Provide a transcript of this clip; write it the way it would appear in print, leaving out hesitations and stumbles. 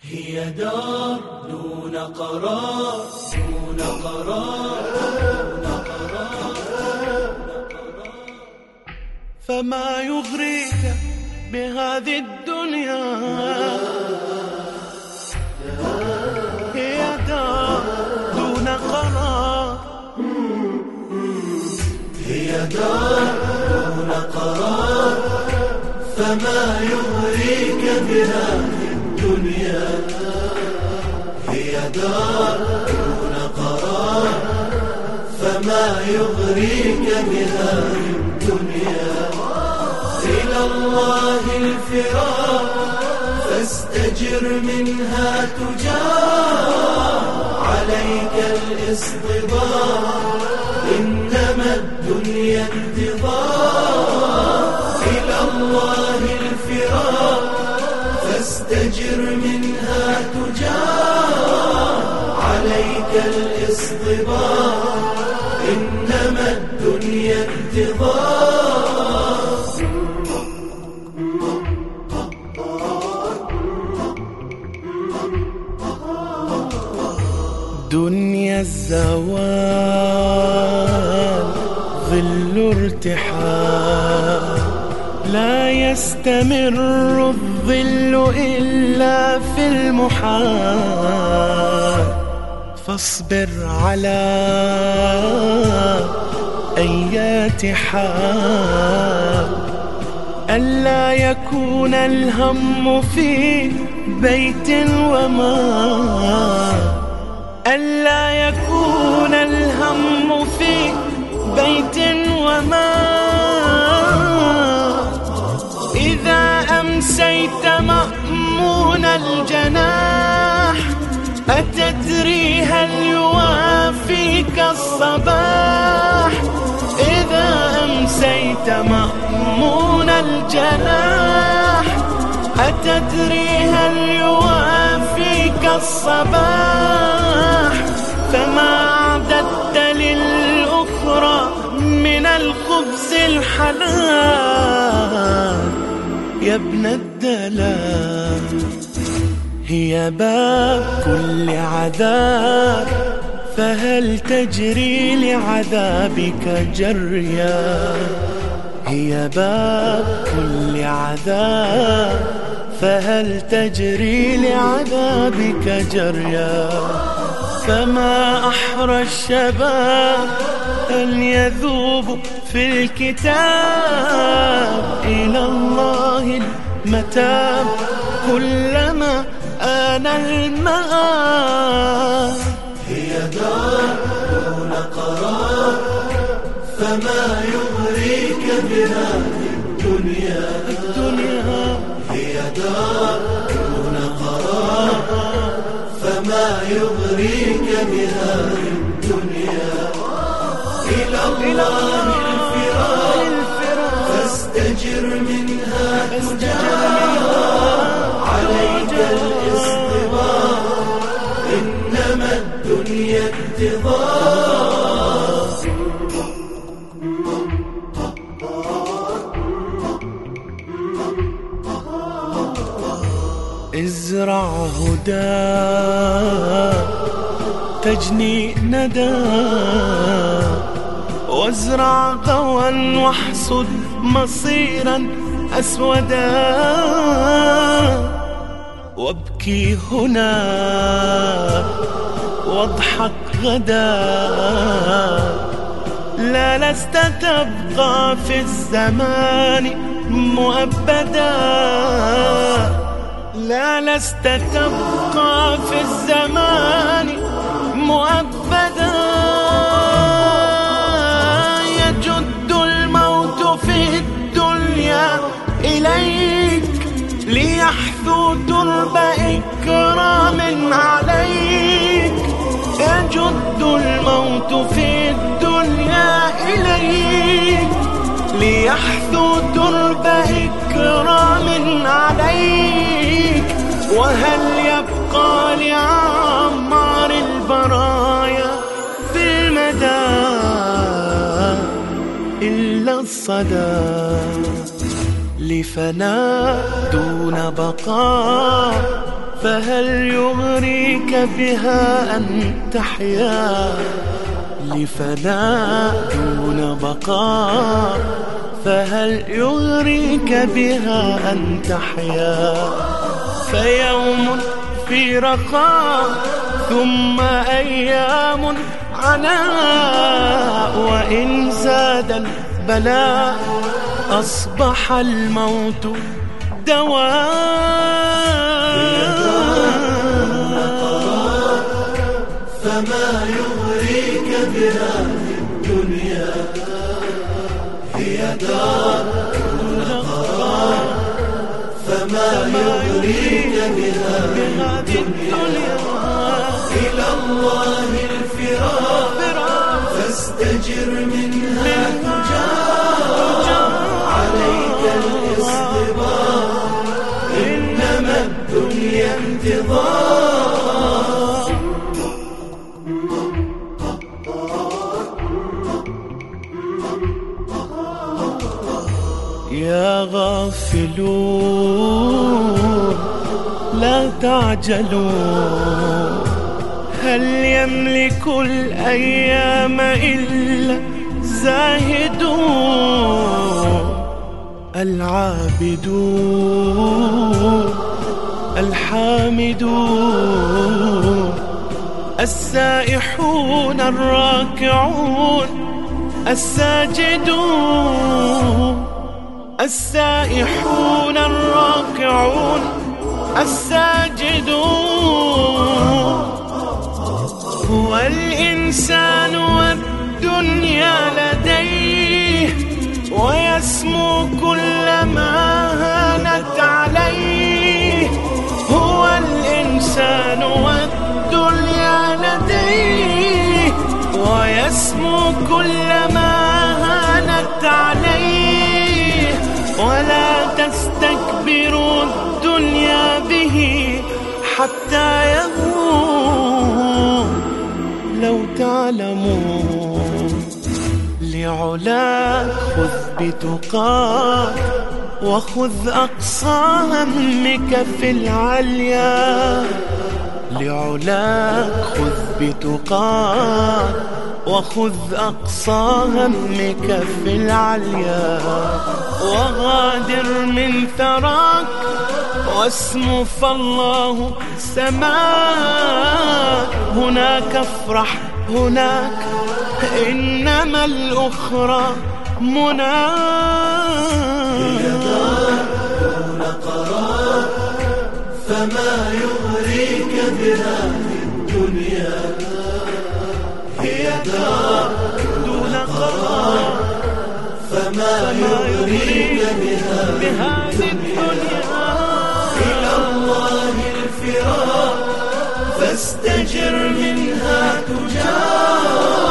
هي دار دون قرار، دون قرار، دون قرار. فما يغريك بهذه الدنيا؟ هي دار دون قرار، هي دار دون قرار. فما يغريك بهذه الدنيا؟ هي دار دون قرار. فما يغريك بهذه الدنيا؟ إلى الله الفرار، فاستجر منها تجار. عليك الاصطبار، إنما الدنيا انتظار. إلى الله الفرار، فاستجر منها تجار. عليك الاصطبار، إنما الدنيا انتظار. دنيا الزوال ظل ارتحال، لا يستمر الظل إلا في المحال. فاصبر على أيات حال، ألا يكون الهم في بيت ومال. ألا يكون الهم في بيت ومال. إذا أمسيت مأمون الجناح، أتدري هل يوافيك الصباح؟ إذا أمسيت مأمون الجناح، أتدري هل يوافيك الصباح؟ فما أعددت للأخرى من الخبز الحلال يا ابن الدلال. هي باب كل عذاب، فهل تجري لعذابك جريا؟ هي باب كل عذاب، فهل تجري لعذابك جريا؟ فما أحرى الشباب أن يذوب في الكتاب. إلى الله المتاب كلما آن المآب. هي دار دون قرار، فما يغريك بهذه الدنيا؟ هي دار دون قرار، فما يغريك بهذه الدنيا؟ إلى الله الفرار، فاستجر منها تجار. عليك الاصطبار، إنما الدنيا انتظار. ازرع هدى تجني ندى، وازرع غوى واحصد مصيرا أسودا. وابكي هنا واضحك غدا، لا لست تبقى في الزمان مؤبدا. لا لست تبقى في الزمان مؤبدا. يجد الموت في الدنيا إليك، ليحثو ترب إكرام عليك. يجد الموت في الدنيا إليك، ليحثو ترب إكرام عليك. وهل يبقى لعمار البرايا في المدى إلا الصدى؟ لفناء دون بقاء، فهل يغريك بها أن تحيا لفناء دون بقاء؟ فهل يغريك بها أن تحيا فيوم في رخاء ثم أيام عناء، وإن زاد البلاء أصبح الموت دواء. فما يغريك بها في الدنيا هي دار دون قرار. فما يغريك بها في الدنيا إلى الله الفرار، فاستجر منها تجار. عليك الاصطبار، إنما الدنيا انتظار. يا غافلون لا تعجلوا، هل يملك الأيام إلا زاهدون؟ العابدون الحامدون السائحون الراكعون الساجدون، السائحون الراكعون الساجدون. هو الإنسان والدنيا لديه، ويسمو كلما هانت عليه. هو الإنسان والدنيا لديه، ويسمو كلما هانت عليه. ولا تستكبروا الدنيا به حتى يهون. لو تعلمون لعلاك خذ بتقاك، وخذ أقصى همك في العليا. لعلاك خذ بتقاك، وخذ أقصى همك في العليا. وغادر من ثراك واسم فالله سماك. هناك افرح هناك، إنما الأخرى مناك. هي دار دون قرار، فما يغريك بها في الدنيا. هي دار دون قرار، فما يغريك بها في الدنيا. إلى الله الفرار، فاستجر منها تجار.